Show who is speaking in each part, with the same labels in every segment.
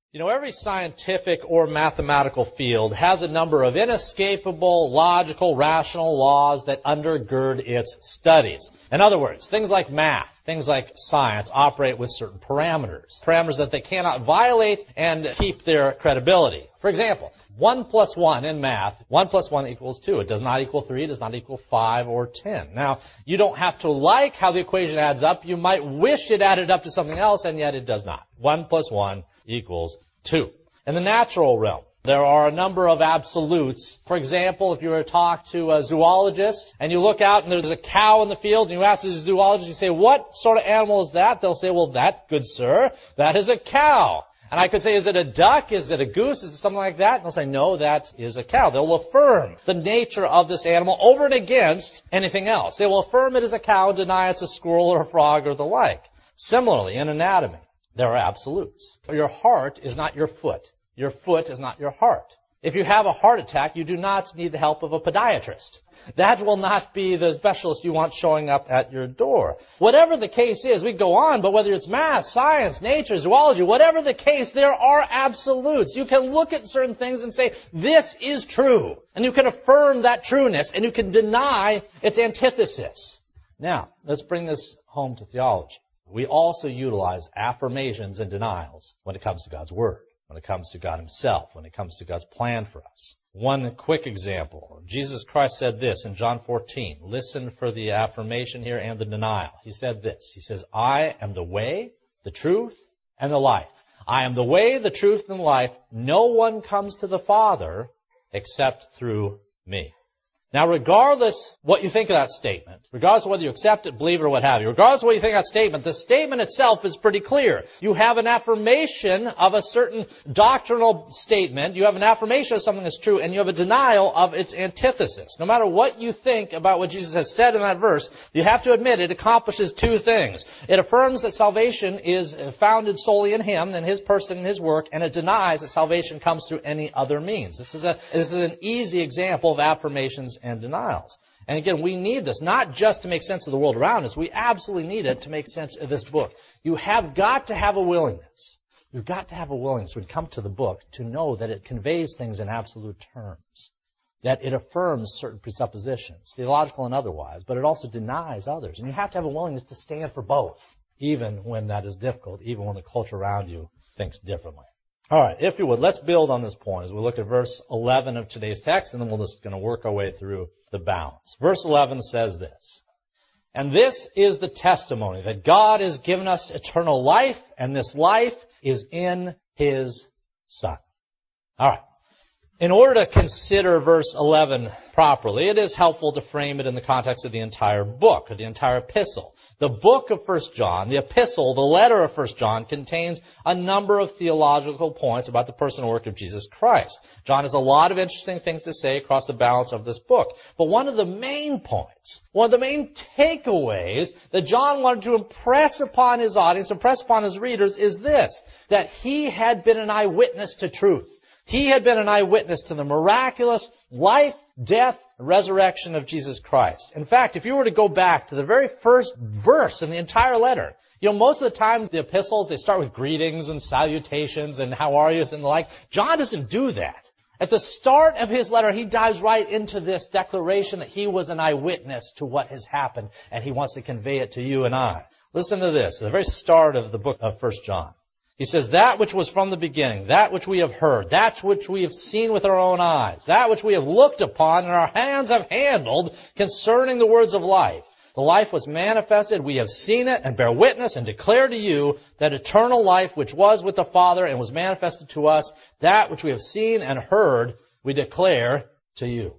Speaker 1: You know, every scientific or mathematical field has a number of inescapable, logical, rational laws that undergird its studies. In other words, things like math, things like science operate with certain parameters that they cannot violate and keep their credibility. For example, 1 plus 1 in math, 1 plus 1 equals 2. It does not equal 3, it does not equal 5 or 10. Now, you don't have to like how the equation adds up. You might wish it added up to something else, and yet it does not. 1 plus 1 equals 2. In the natural realm, there are a number of absolutes. For example, if you were to talk to a zoologist and you look out and there's a cow in the field and you ask the zoologist, you say, what sort of animal is that? They'll say, well, that, good sir, that is a cow. And I could say, is it a duck? Is it a goose? Is it something like that? And they'll say, no, that is a cow. They'll affirm the nature of this animal over and against anything else. They will affirm it is a cow and deny it's a squirrel or a frog or the like. Similarly, in anatomy, there are absolutes. Your heart is not your foot. Your foot is not your heart. If you have a heart attack, you do not need the help of a podiatrist. That will not be the specialist you want showing up at your door. Whatever the case is, we go on, but whether it's math, science, nature, zoology, whatever the case, there are absolutes. You can look at certain things and say, this is true. And you can affirm that trueness, and you can deny its antithesis. Now, let's bring this home to theology. We also utilize affirmations and denials when it comes to God's Word, when it comes to God Himself, when it comes to God's plan for us. One quick example. Jesus Christ said this in John 14. Listen for the affirmation here and the denial. He said this. He says, I am the way, the truth, and the life. I am the way, the truth, and the life. No one comes to the Father except through me. Now, regardless what you think of that statement, regardless of whether you accept it, believe it, or what have you, regardless of what you think of that statement, the statement itself is pretty clear. You have an affirmation of a certain doctrinal statement, you have an affirmation of something that's true, and you have a denial of its antithesis. No matter what you think about what Jesus has said in that verse, you have to admit it accomplishes two things. It affirms that salvation is founded solely in Him, in His person and His work, and it denies that salvation comes through any other means. This is an easy example of affirmations and denials. And again, we need this, not just to make sense of the world around us. We absolutely need it to make sense of this book. You have got to have a willingness. You've got to have a willingness when you come to the book to know that it conveys things in absolute terms, that it affirms certain presuppositions, theological and otherwise, but it also denies others. And you have to have a willingness to stand for both, even when that is difficult, even when the culture around you thinks differently. All right, if you would, let's build on this point as we look at verse 11 of today's text, and then we're just going to work our way through the balance. Verse 11 says this, and this is the testimony that God has given us eternal life, and this life is in His Son. All right. In order to consider verse 11 properly, it is helpful to frame it in the context of the entire book, or the entire epistle. The book of 1 John, the epistle, the letter of 1 John, contains a number of theological points about the person and work of Jesus Christ. John has a lot of interesting things to say across the balance of this book. But one of the main points, one of the main takeaways that John wanted to impress upon his audience, impress upon his readers, is this, that he had been an eyewitness to truth. He had been an eyewitness to the miraculous life, death, resurrection of Jesus Christ. In fact, if you were to go back to the very first verse in the entire letter, most of the time the epistles, they start with greetings and salutations and how are you and the like. John doesn't do that. At the start of his letter, he dives right into this declaration that he was an eyewitness to what has happened, and he wants to convey it to you and I. Listen to this, the very start of the book of 1 John. He says, that which was from the beginning, that which we have heard, that which we have seen with our own eyes, that which we have looked upon and our hands have handled concerning the words of life. The life was manifested, we have seen it and bear witness and declare to you that eternal life which was with the Father and was manifested to us, that which we have seen and heard, we declare to you.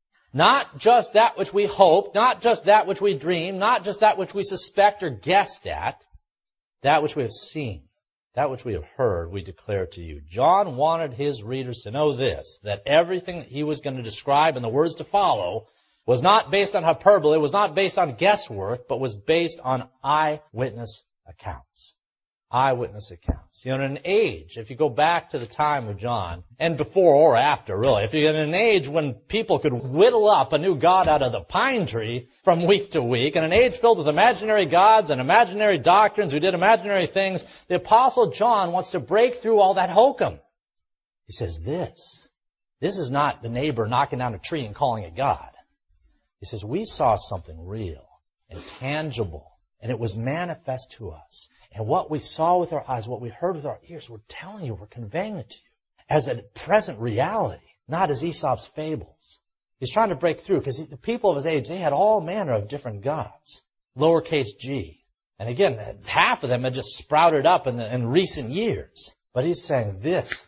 Speaker 1: Not just that which we hope, not just that which we dream, not just that which we suspect or guessed at, that which we have seen. That which we have heard, we declare to you. John wanted his readers to know this, that everything that he was going to describe in the words to follow was not based on hyperbole, was not based on guesswork, but was based on eyewitness accounts. eyewitness accounts. In an age, if you go back to the time of John, and before or after, really, if you're in an age when people could whittle up a new god out of the pine tree from week to week, in an age filled with imaginary gods and imaginary doctrines who did imaginary things, the Apostle John wants to break through all that hokum. He says, this is not the neighbor knocking down a tree and calling it God. He says, we saw something real and tangible, and it was manifest to us. And what we saw with our eyes, what we heard with our ears, we're telling you, we're conveying it to you as a present reality, not as Aesop's fables. He's trying to break through because the people of his age, they had all manner of different gods, lowercase g. And again, half of them had just sprouted up in recent years. But he's saying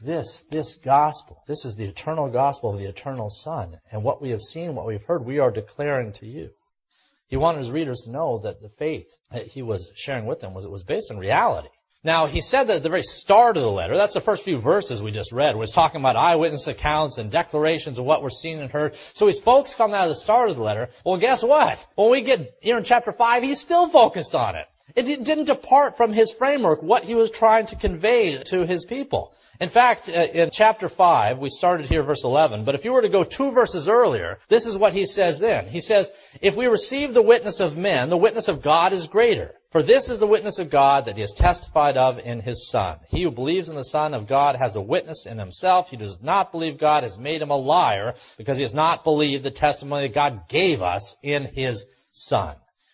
Speaker 1: this gospel, this is the eternal gospel of the eternal Son. And what we have seen, what we've heard, we are declaring to you. He wanted his readers to know that the faith that he was sharing with them was based in reality. Now, he said that at the very start of the letter, that's the first few verses we just read, was talking about eyewitness accounts and declarations of what we're seeing and heard. So he's focused on that at the start of the letter. Well, guess what? When we get here in chapter 5, he's still focused on it. It didn't depart from his framework, what he was trying to convey to his people. In fact, in chapter 5, we started here verse 11, but if you were to go 2 verses earlier, this is what he says then. He says, if we receive the witness of men, the witness of God is greater. For this is the witness of God that he has testified of in his Son. He who believes in the Son of God has a witness in himself. He does not believe God has made him a liar because he has not believed the testimony that God gave us in his Son.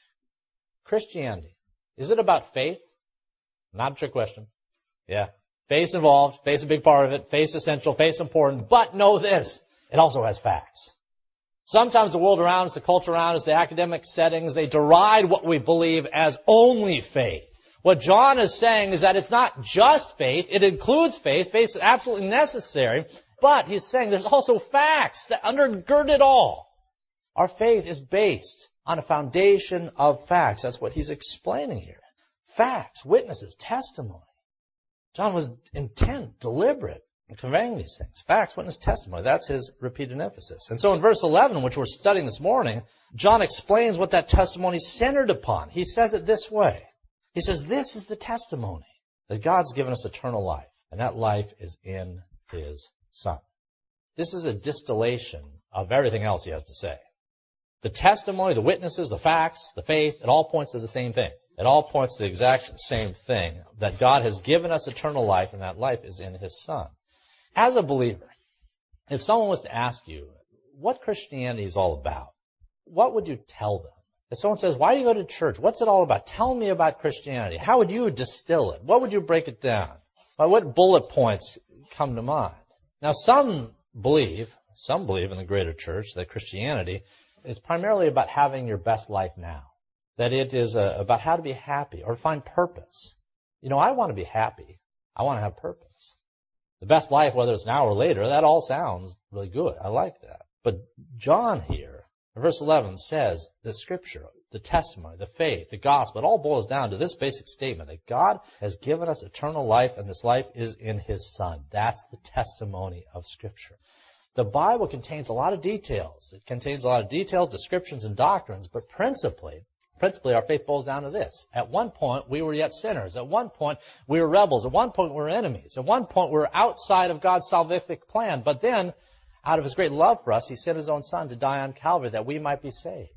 Speaker 1: Christianity. Is it about faith? Not a trick question. Yeah. Faith's involved. Faith's a big part of it. Faith's essential. Faith's important. But know this. It also has facts. Sometimes the world around us, the culture around us, the academic settings, they deride what we believe as only faith. What John is saying is that it's not just faith. It includes faith. Faith is absolutely necessary. But he's saying there's also facts that undergird it all. Our faith is based on a foundation of facts. That's what he's explaining here. Facts, witnesses, testimony. John was intent, deliberate in conveying these things. Facts, witness, testimony. That's his repeated emphasis. And so in verse 11, which we're studying this morning, John explains what that testimony is centered upon. He says it this way. He says, this is the testimony that God's given us eternal life, and that life is in his Son. This is a distillation of everything else he has to say. The testimony, the witnesses, the facts, the faith, it all points to the same thing. It all points to the exact same thing, that God has given us eternal life, and that life is in his Son. As a believer, if someone was to ask you what Christianity is all about, what would you tell them? If someone says, why do you go to church? What's it all about? Tell me about Christianity. How would you distill it? What would you break it down? What bullet points come to mind? Now, some believe in the greater church that Christianity is primarily about having your best life now. That it is about how to be happy or find purpose. I want to be happy. I want to have purpose. The best life, whether it's now or later, that all sounds really good. I like that. But John here, in verse 11, says the Scripture, the testimony, the faith, the gospel, it all boils down to this basic statement that God has given us eternal life, and this life is in his Son. That's the testimony of Scripture. The Bible contains a lot of details. It contains a lot of details, descriptions, and doctrines, but principally, our faith boils down to this. At one point, we were yet sinners. At one point, we were rebels. At one point, we were enemies. At one point, we were outside of God's salvific plan. But then, out of his great love for us, he sent his own Son to die on Calvary that we might be saved.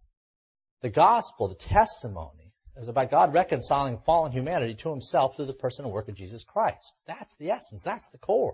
Speaker 1: The gospel, the testimony, is about God reconciling fallen humanity to himself through the person and work of Jesus Christ. That's the essence. That's the core.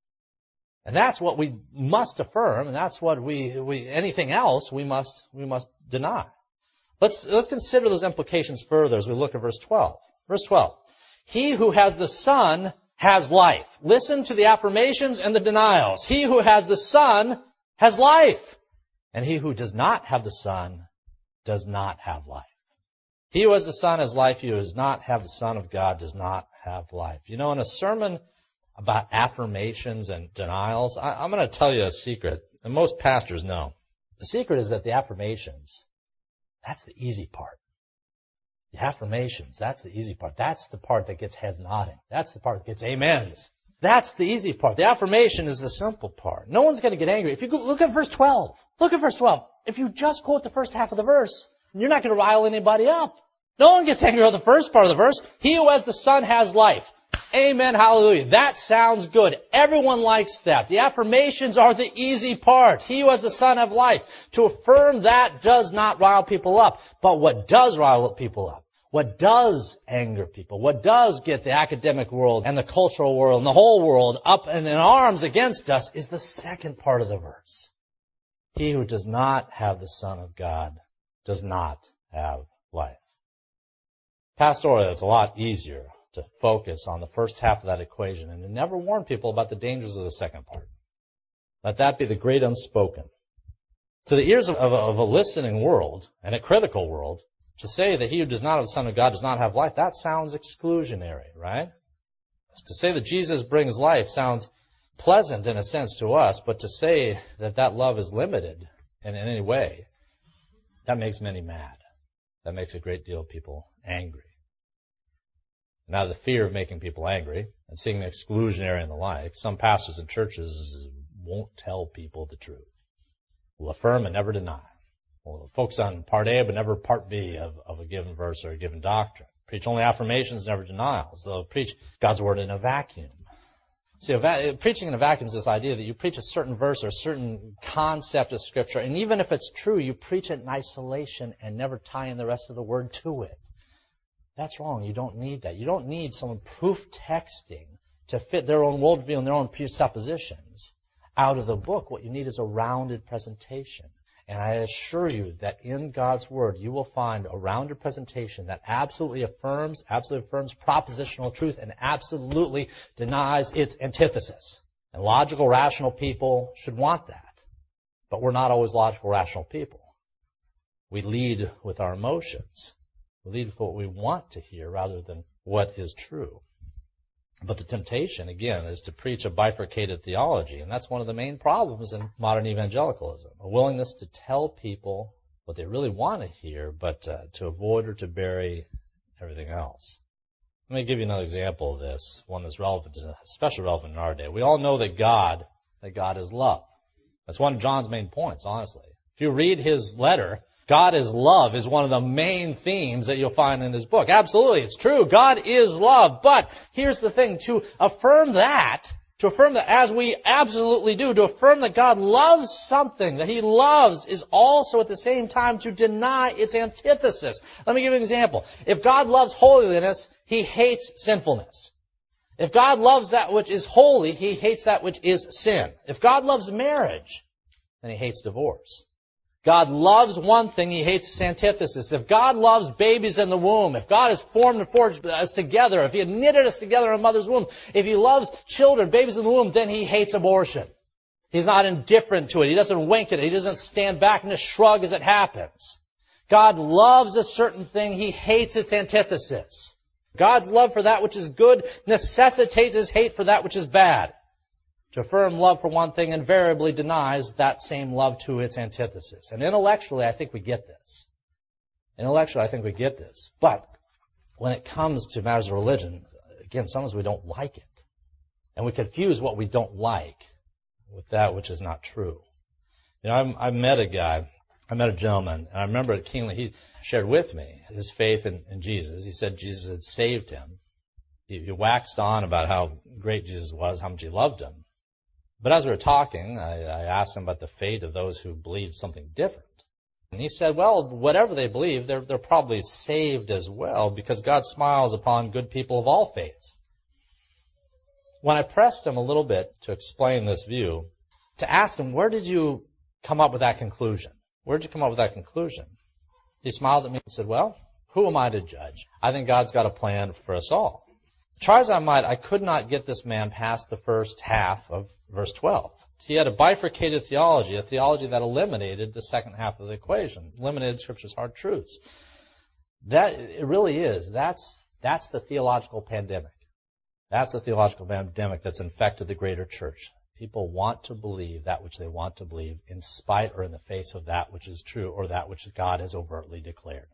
Speaker 1: And that's what we must affirm, and that's what anything else we must deny. Let's consider those implications further as we look at verse 12. Verse 12. He who has the Son has life. Listen to the affirmations and the denials. He who has the Son has life. And he who does not have the Son does not have life. He who has the Son has life. He who does not have the Son of God does not have life. In a sermon about affirmations and denials, I'm going to tell you a secret, and most pastors know. The secret is that the affirmations, that's the easy part. The affirmations, that's the easy part. That's the part that gets heads nodding. That's the part that gets amens. That's the easy part. The affirmation is the simple part. No one's going to get angry. If you look at verse 12. Look at verse 12. If you just quote the first half of the verse, you're not going to rile anybody up. No one gets angry with the first part of the verse. He who has the Son has life. Amen, hallelujah. That sounds good. Everyone likes that. The affirmations are the easy part. He who has the Son have life. To affirm that does not rile people up. But what does rile people up? What does anger people? What does get the academic world and the cultural world and the whole world up and in arms against us is the second part of the verse. He who does not have the Son of God does not have life. Pastorally, it's a lot easier to focus on the first half of that equation and to never warn people about the dangers of the second part. Let that be the great unspoken. To the ears of a listening world and a critical world, to say that he who does not have the Son of God does not have life, that sounds exclusionary, right? To say that Jesus brings life sounds pleasant in a sense to us, but to say that that love is limited in any way, that makes many mad. That makes a great deal of people angry. And out of the fear of making people angry and seeing the exclusionary and the like, some pastors and churches won't tell people the truth. Will affirm and never deny. Will focus on part A but never part B of a given verse or a given doctrine. Preach only affirmations, never denials. They'll preach God's word in a vacuum. See, preaching in a vacuum is this idea that you preach a certain verse or a certain concept of Scripture, and even if it's true, you preach it in isolation and never tie in the rest of the word to it. That's wrong. You don't need that. You don't need someone proof texting to fit their own worldview and their own presuppositions out of the book. What you need is a rounded presentation. And I assure you that in God's Word, you will find a rounded presentation that absolutely affirms propositional truth and absolutely denies its antithesis. And logical, rational people should want that. But we're not always logical, rational people. We lead with our emotions. We lead with what we want to hear rather than what is true. But the temptation, again, is to preach a bifurcated theology, and that's one of the main problems in modern evangelicalism, a willingness to tell people what they really want to hear, but to avoid or to bury everything else. Let me give you another example of this, one that's relevant, especially relevant in our day. We all know that God is love. That's one of John's main points, honestly. If you read his letter, God is love is one of the main themes that you'll find in his book. Absolutely, it's true. God is love. But here's the thing. To affirm that as we absolutely do, to affirm that God loves something, that he loves, is also at the same time to deny its antithesis. Let me give you an example. If God loves holiness, he hates sinfulness. If God loves that which is holy, he hates that which is sin. If God loves marriage, then he hates divorce. God loves one thing, he hates its antithesis. If God loves babies in the womb, if God has formed and forged us together, if he had knitted us together in a mother's womb, if he loves children, babies in the womb, then he hates abortion. He's not indifferent to it. He doesn't wink at it. He doesn't stand back and just shrug as it happens. God loves a certain thing, he hates its antithesis. God's love for that which is good necessitates his hate for that which is bad. To affirm love for one thing invariably denies that same love to its antithesis. And intellectually, I think we get this. But when it comes to matters of religion, again, sometimes we don't like it. And we confuse what we don't like with that which is not true. You know, I met a gentleman, and I remember it keenly. He shared with me his faith in Jesus. He said Jesus had saved him. He waxed on about how great Jesus was, how much he loved him. But as we were talking, I asked him about the fate of those who believed something different. And he said, well, whatever they believe, they're probably saved as well, because God smiles upon good people of all faiths. When I pressed him a little bit to explain this view, to ask him, where did you come up with that conclusion? He smiled at me and said, well, who am I to judge? I think God's got a plan for us all. Try as I might, I could not get this man past the first half of verse 12. He had a bifurcated theology, a theology that eliminated the second half of the equation, eliminated Scripture's hard truths. That it really is. That's the theological pandemic. That's the theological pandemic that's infected the greater church. People want to believe that which they want to believe in spite or in the face of that which is true or that which God has overtly declared.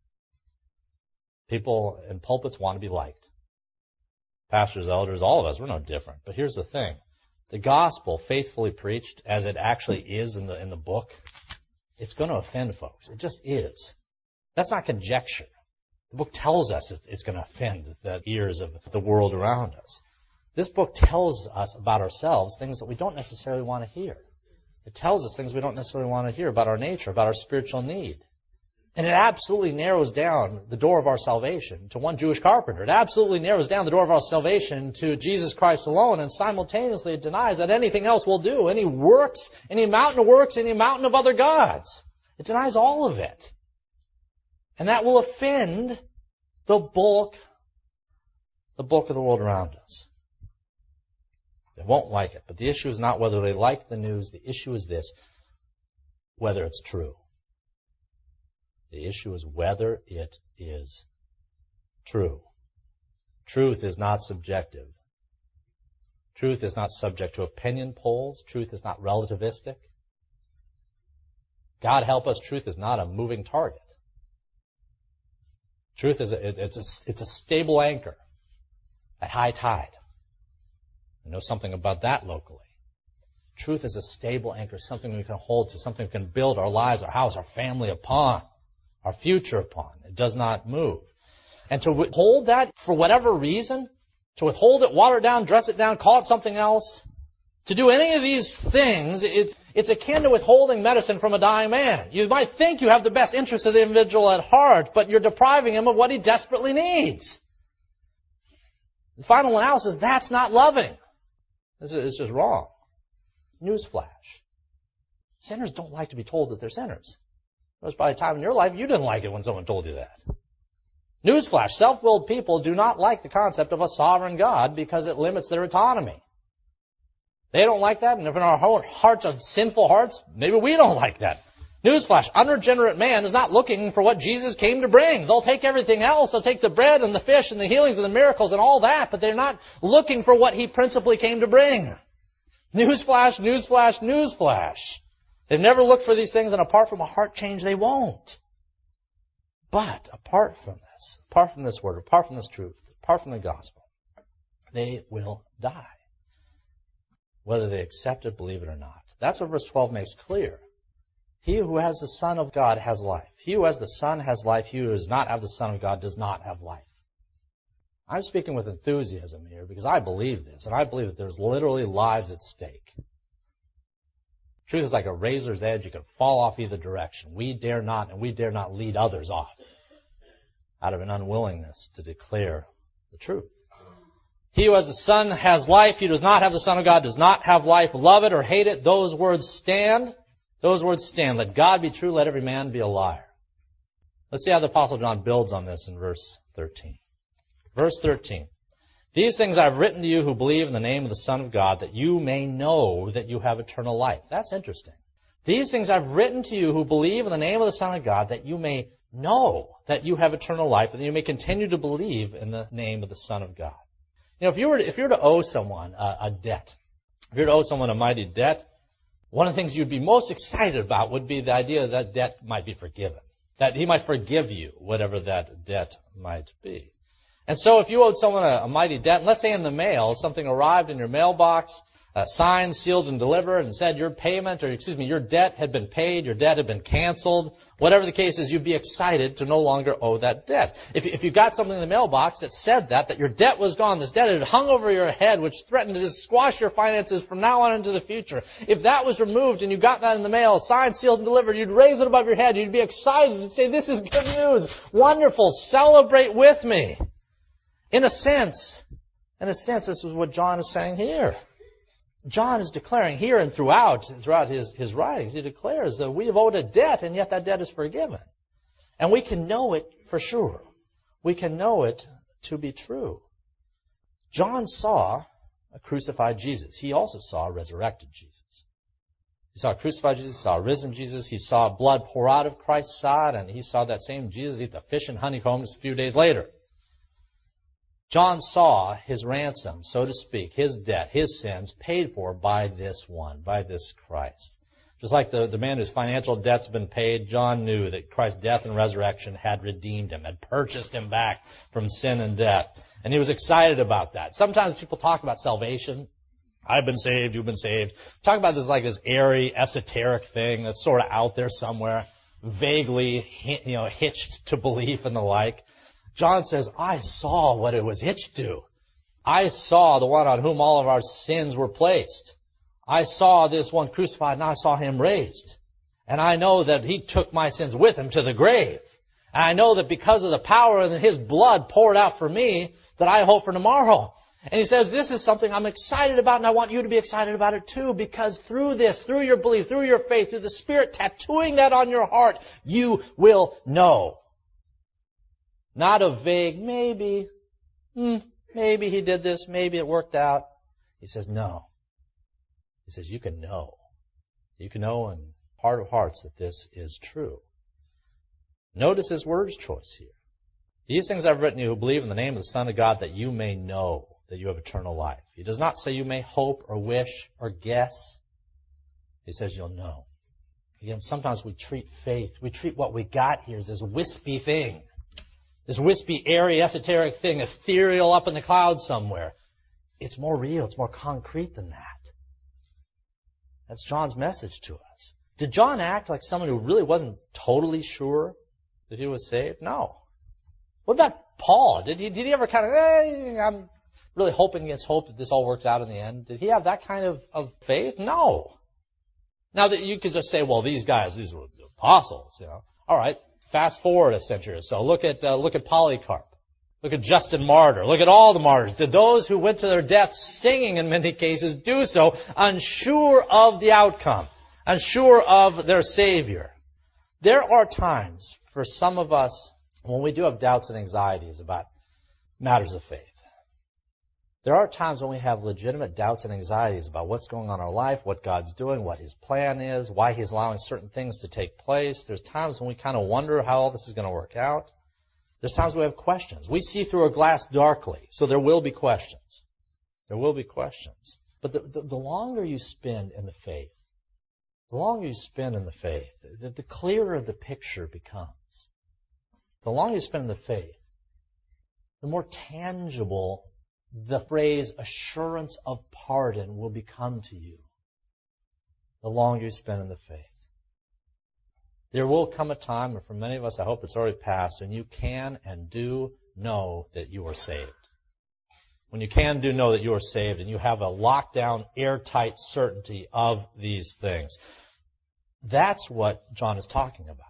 Speaker 1: People in pulpits want to be liked. Pastors, elders, all of us, we're no different. But here's the thing. The gospel, faithfully preached, as it actually is in the book, it's going to offend folks. It just is. That's not conjecture. The book tells us it's going to offend the ears of the world around us. This book tells us about ourselves things that we don't necessarily want to hear. It tells us things we don't necessarily want to hear about our nature, about our spiritual need. And it absolutely narrows down the door of our salvation to one Jewish carpenter. It absolutely narrows down the door of our salvation to Jesus Christ alone, and simultaneously it denies that anything else will do. Any works, any mountain of works, any mountain of other gods. It denies all of it. And that will offend the bulk of the world around us. They won't like it. But the issue is not whether they like the news. The issue is this: whether it's true. The issue is whether it is true. Truth is not subjective. Truth is not subject to opinion polls. Truth is not relativistic. God help us, truth is not a moving target. Truth is it's a stable anchor at high tide. I know something about that locally. Truth is a stable anchor, something we can hold to, something we can build our lives, our house, our family upon, our future upon. It does not move. And to withhold that for whatever reason, to withhold it, water it down, dress it down, call it something else, to do any of these things, it's akin to withholding medicine from a dying man. You might think you have the best interest of the individual at heart, but you're depriving him of what he desperately needs. The final analysis, that's not loving. It's just wrong. Newsflash. Sinners don't like to be told that they're sinners. There was probably a time in your life you didn't like it when someone told you that. Newsflash. Self-willed people do not like the concept of a sovereign God because it limits their autonomy. They don't like that, and if in our hearts of sinful hearts, maybe we don't like that. Newsflash. Unregenerate man is not looking for what Jesus came to bring. They'll take everything else. They'll take the bread and the fish and the healings and the miracles and all that, but they're not looking for what he principally came to bring. Newsflash, newsflash, newsflash. They've never looked for these things, and apart from a heart change, they won't. But apart from this word, apart from this truth, apart from the gospel, they will die. Whether they accept it, believe it or not. That's what verse 12 makes clear. He who has the Son of God has life. He who has the Son has life. He who does not have the Son of God does not have life. I'm speaking with enthusiasm here because I believe this, and I believe that there's literally lives at stake. Truth is like a razor's edge. You can fall off either direction. We dare not, and we dare not lead others off out of an unwillingness to declare the truth. He who has the Son has life. He who does not have the Son of God does not have life. Love it or hate it, those words stand. Those words stand. Let God be true, let every man be a liar. Let's see how the Apostle John builds on this in verse 13. Verse 13. These things I have written to you who believe in the name of the Son of God, that you may know that you have eternal life. That's interesting. These things I've written to you who believe in the name of the Son of God, that you may know that you have eternal life, and that you may continue to believe in the name of the Son of God. You know, if you were to owe someone a debt, if you were to owe someone a mighty debt, one of the things you'd be most excited about would be the idea that debt might be forgiven, that he might forgive you, whatever that debt might be. And so if you owed someone a mighty debt, and let's say in the mail, something arrived in your mailbox, signed, sealed, and delivered, and said your debt had been paid, your debt had been canceled, whatever the case is, you'd be excited to no longer owe that debt. If you got something in the mailbox that said that your debt was gone, this debt had hung over your head, which threatened to just squash your finances from now on into the future, if that was removed and you got that in the mail, signed, sealed, and delivered, you'd raise it above your head, you'd be excited, you'd say, this is good news, wonderful, celebrate with me. In a sense, this is what John is saying here. John is declaring here and throughout his writings, he declares that we have owed a debt, and yet that debt is forgiven. And we can know it for sure. We can know it to be true. John saw a crucified Jesus. He also saw a resurrected Jesus. He saw a crucified Jesus, he saw a risen Jesus, he saw blood pour out of Christ's side, and he saw that same Jesus eat the fish and honeycomb just a few days later. John saw his ransom, so to speak, his debt, his sins, paid for by this one, by this Christ. Just like the man whose financial debt's been paid, John knew that Christ's death and resurrection had redeemed him, had purchased him back from sin and death. And he was excited about that. Sometimes people talk about salvation. I've been saved, you've been saved. Talk about this like this airy, esoteric thing that's sort of out there somewhere, vaguely, hitched to belief and the like. John says, I saw what it was hitched to. I saw the one on whom all of our sins were placed. I saw this one crucified, and I saw him raised. And I know that he took my sins with him to the grave. And I know that because of the power of his blood poured out for me, that I hope for tomorrow. And he says, this is something I'm excited about, and I want you to be excited about it too, because through this, through your belief, through your faith, through the Spirit tattooing that on your heart, you will know. Not a vague, maybe he did this, maybe it worked out. He says, no. He says, you can know. You can know in heart of hearts that this is true. Notice his words choice here. These things I've written to you who believe in the name of the Son of God, that you may know that you have eternal life. He does not say you may hope or wish or guess. He says you'll know. Again, sometimes we treat faith, we treat what we got here as this wispy thing. This wispy, airy, esoteric thing, ethereal up in the clouds somewhere. It's more real, it's more concrete than that. That's John's message to us. Did John act like someone who really wasn't totally sure that he was saved? No. What about Paul? Did he ever kind of, I'm really hoping against hope that this all works out in the end? Did he have that kind of faith? No. Now that you could just say, well, these were the apostles, you know. All right, fast forward a century or so. Look at Polycarp. Look at Justin Martyr. Look at all the martyrs. Did those who went to their death singing in many cases do so unsure of the outcome, unsure of their Savior? There are times for some of us when we do have doubts and anxieties about matters of faith. There are times when we have legitimate doubts and anxieties about what's going on in our life, what God's doing, what His plan is, why He's allowing certain things to take place. There's times when we kind of wonder how all this is going to work out. There's times we have questions. We see through a glass darkly, so there will be questions. There will be questions. But the longer you spend in the faith, the clearer the picture becomes. The longer you spend in the faith, the more tangible the phrase assurance of pardon will become to you. The longer you spend in the faith. There will come a time, and for many of us I hope it's already passed, and you can and do know that you are saved. When you can do know that you are saved and you have a lockdown, airtight certainty of these things. That's what John is talking about.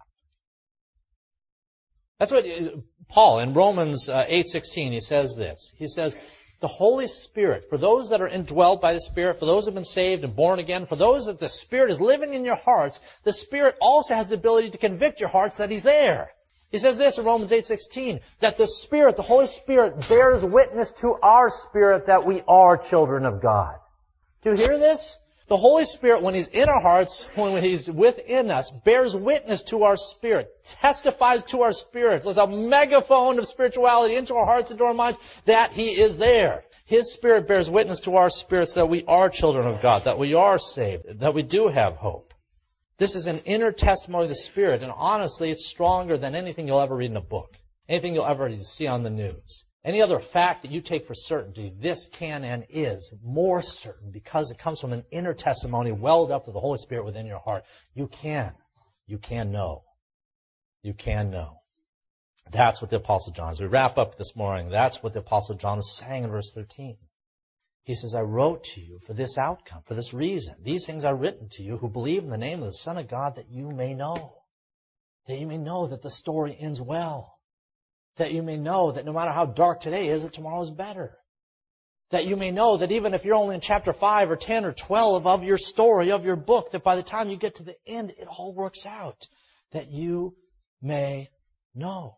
Speaker 1: That's what Paul in Romans 8:16, he says this. He says, the Holy Spirit, for those that are indwelt by the Spirit, for those who have been saved and born again, for those that the Spirit is living in your hearts, the Spirit also has the ability to convict your hearts that He's there. He says this in Romans 8:16, that the Spirit, the Holy Spirit, bears witness to our spirit that we are children of God. Do you hear this? The Holy Spirit, when He's in our hearts, when He's within us, bears witness to our spirit, testifies to our spirit with a megaphone of spirituality into our hearts and to our minds that He is there. His Spirit bears witness to our spirits that we are children of God, that we are saved, that we do have hope. This is an inner testimony of the Spirit, and honestly, it's stronger than anything you'll ever read in a book, anything you'll ever see on the news. Any other fact that you take for certainty, this can and is more certain because it comes from an inner testimony welled up with the Holy Spirit within your heart. You can know. You can know. That's what the Apostle John, as we wrap up this morning, that's what the Apostle John is saying in verse 13. He says, I wrote to you for this outcome, for this reason. These things are written to you who believe in the name of the Son of God, that you may know. That you may know that the story ends well. That you may know that no matter how dark today is, that tomorrow is better. That you may know that even if you're only in chapter 5 or 10 or 12 of your story, of your book, that by the time you get to the end, it all works out. That you may know.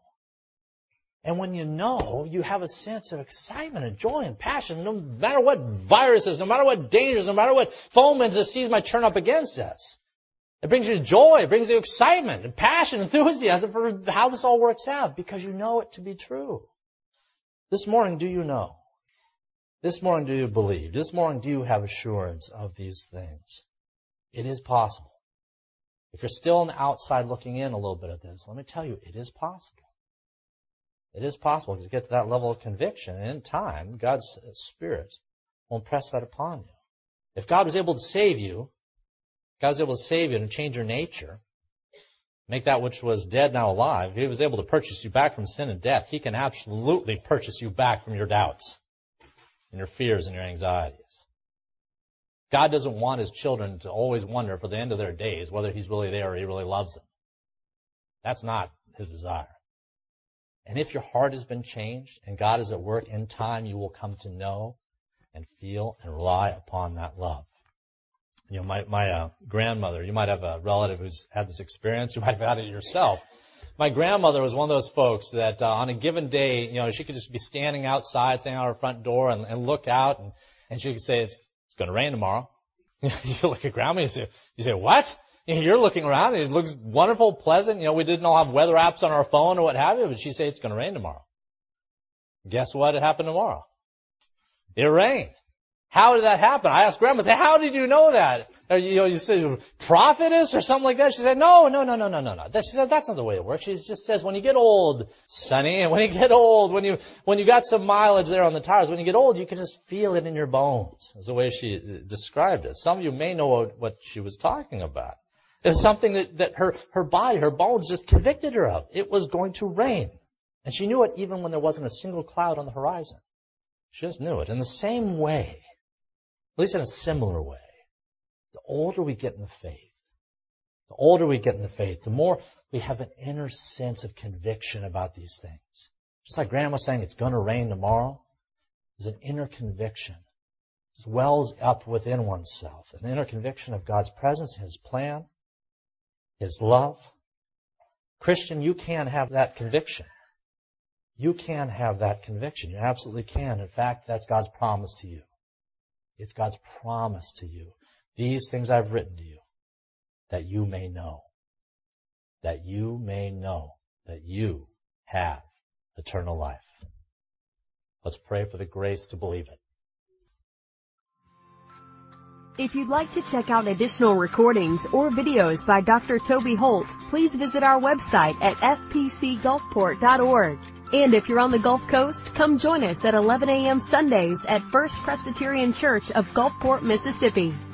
Speaker 1: And when you know, you have a sense of excitement and joy and passion, no matter what viruses, no matter what dangers, no matter what foment the seas might turn up against us. It brings you joy, it brings you excitement and passion, enthusiasm for how this all works out because you know it to be true. This morning, do you know? This morning, do you believe? This morning, do you have assurance of these things? It is possible. If you're still on the outside looking in a little bit at this, let me tell you, it is possible. It is possible to get to that level of conviction, and in time, God's Spirit will impress that upon you. If God was able to save you, God was able to save you and change your nature, make that which was dead now alive, if he was able to purchase you back from sin and death, he can absolutely purchase you back from your doubts and your fears and your anxieties. God doesn't want his children to always wonder for the end of their days whether he's really there or he really loves them. That's not his desire. And if your heart has been changed and God is at work, in time you will come to know and feel and rely upon that love. You know, my grandmother, you might have a relative who's had this experience. You might have had it yourself. My grandmother was one of those folks that on a given day, you know, she could just be standing outside, standing out her front door and look out and she could say, it's going to rain tomorrow. You look at grandma, you say, what? You know, you're looking around and it looks wonderful, pleasant. You know, we didn't all have weather apps on our phone or what have you, but she'd say it's going to rain tomorrow. Guess what? It happened tomorrow. It rained. How did that happen? I asked Grandma, I said, how did you know that? Or, you said, prophetess or something like that? She said, no. She said, that's not the way it works. She just says, when you get old, Sonny, and when you get old, when you got some mileage there on the tires, when you get old, you can just feel it in your bones. That's the way she described it. Some of you may know what she was talking about. It's something that her body, her bones just convicted her of. It was going to rain. And she knew it even when there wasn't a single cloud on the horizon. She just knew it. In the same way, at least in a similar way, the older we get in the faith, the more we have an inner sense of conviction about these things. Just like Grandma saying it's going to rain tomorrow, there's an inner conviction. It wells up within oneself, an inner conviction of God's presence, His plan, His love. Christian, you can have that conviction. You can have that conviction. You absolutely can. In fact, that's God's promise to you. It's God's promise to you. These things I've written to you, that you may know. That you may know that you have eternal life. Let's pray for the grace to believe it.
Speaker 2: If you'd like to check out additional recordings or videos by Dr. Toby Holt, please visit our website at fpcgulfport.org. And if you're on the Gulf Coast, come join us at 11 a.m. Sundays at First Presbyterian Church of Gulfport, Mississippi.